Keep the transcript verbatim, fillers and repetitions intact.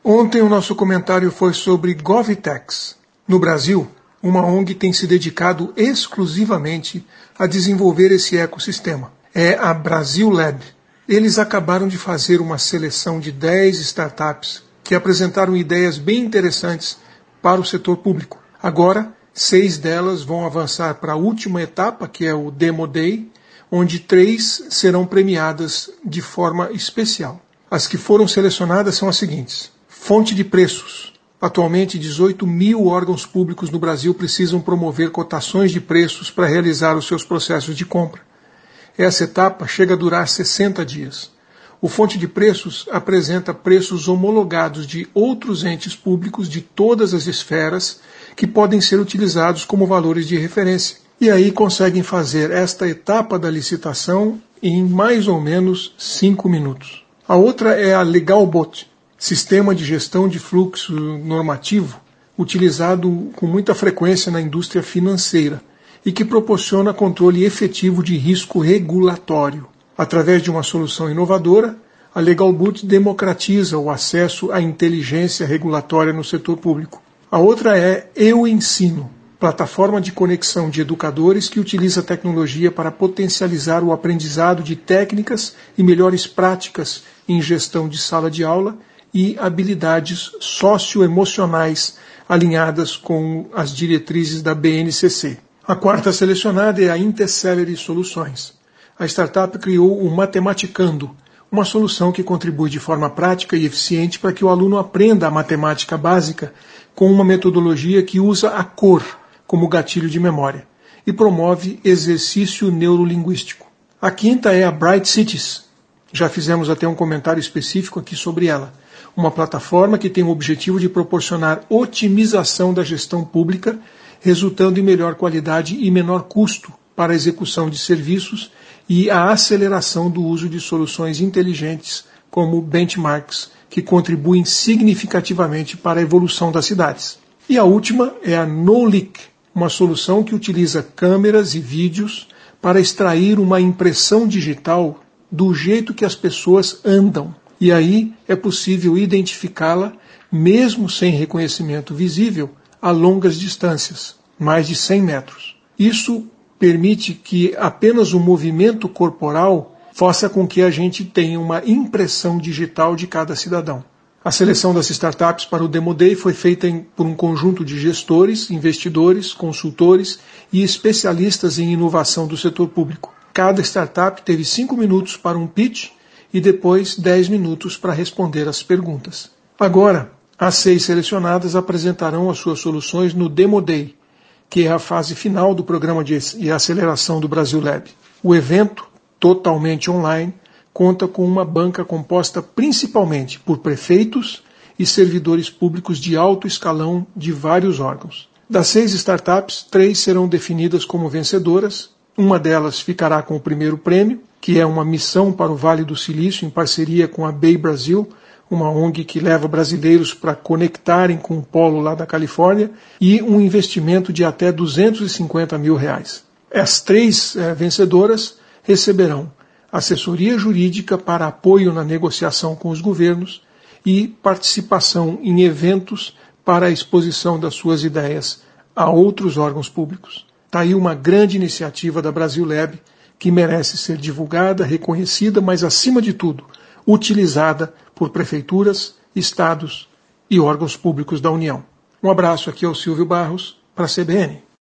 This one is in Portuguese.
Ontem o nosso comentário foi sobre GovTex. No Brasil, uma O N G tem se dedicado exclusivamente a desenvolver esse ecossistema. É a Brasil Lab. Eles acabaram de fazer uma seleção de dez startups que apresentaram ideias bem interessantes para o setor público. Agora, seis delas vão avançar para a última etapa, que é o Demo Day, onde três serão premiadas de forma especial. As que foram selecionadas são as seguintes. Fonte de preços. Atualmente, dezoito mil órgãos públicos no Brasil precisam promover cotações de preços para realizar os seus processos de compra. Essa etapa chega a durar sessenta dias. O Fonte de Preços apresenta preços homologados de outros entes públicos de todas as esferas que podem ser utilizados como valores de referência. E aí conseguem fazer esta etapa da licitação em mais ou menos cinco minutos. A outra é a LegalBot, sistema de gestão de fluxo normativo utilizado com muita frequência na indústria financeira e que proporciona controle efetivo de risco regulatório. Através de uma solução inovadora, a LegalBot democratiza o acesso à inteligência regulatória no setor público. A outra é Eu Ensino, plataforma de conexão de educadores que utiliza a tecnologia para potencializar o aprendizado de técnicas e melhores práticas em gestão de sala de aula e habilidades socioemocionais alinhadas com as diretrizes da B N C C. A quarta selecionada é a Intercelery Soluções. A startup criou o Matematicando, uma solução que contribui de forma prática e eficiente para que o aluno aprenda a matemática básica com uma metodologia que usa a cor como gatilho de memória e promove exercício neurolinguístico. A quinta é a Bright Cities. Já fizemos até um comentário específico aqui sobre ela. Uma plataforma que tem o objetivo de proporcionar otimização da gestão pública, resultando em melhor qualidade e menor custo para a execução de serviços e a aceleração do uso de soluções inteligentes como benchmarks, que contribuem significativamente para a evolução das cidades. E a última é a NoLeak, uma solução que utiliza câmeras e vídeos para extrair uma impressão digital do jeito que as pessoas andam. E aí é possível identificá-la, mesmo sem reconhecimento visível, a longas distâncias, mais de cem metros. Isso permite que apenas o movimento corporal faça com que a gente tenha uma impressão digital de cada cidadão. A seleção das startups para o Demo Day foi feita em, por um conjunto de gestores, investidores, consultores e especialistas em inovação do setor público. Cada startup teve cinco minutos para um pitch e depois dez minutos para responder as perguntas. Agora, as seis selecionadas apresentarão as suas soluções no Demo Day, que é a fase final do programa de aceleração do Brasil Lab. O evento, totalmente online, conta com uma banca composta principalmente por prefeitos e servidores públicos de alto escalão de vários órgãos. Das seis startups, três serão definidas como vencedoras. Uma delas ficará com o primeiro prêmio, que é uma missão para o Vale do Silício em parceria com a Bay Brasil, uma O N G que leva brasileiros para conectarem com o polo lá da Califórnia, e um investimento de até duzentos e cinquenta mil reais. As três eh, vencedoras receberão assessoria jurídica para apoio na negociação com os governos e participação em eventos para a exposição das suas ideias a outros órgãos públicos. Está aí uma grande iniciativa da Brasil Lab que merece ser divulgada, reconhecida, mas, acima de tudo, utilizada por prefeituras, estados e órgãos públicos da União. Um abraço, aqui é o Silvio Barros, para a C B N.